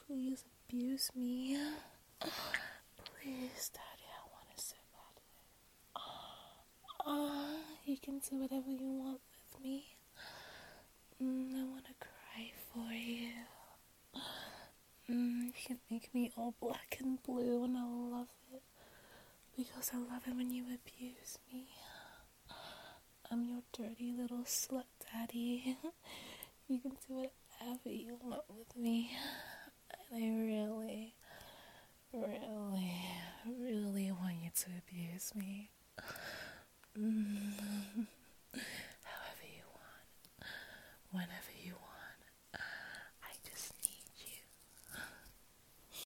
please abuse me. Please, Daddy, I want it so bad. You can do whatever you want with me. I want to cry for you. You can make me all black and blue and I'll love it. Because I love it when you abuse me. I'm your dirty little slut daddy. You can do whatever you want with me. And I really, really, really want you to abuse me.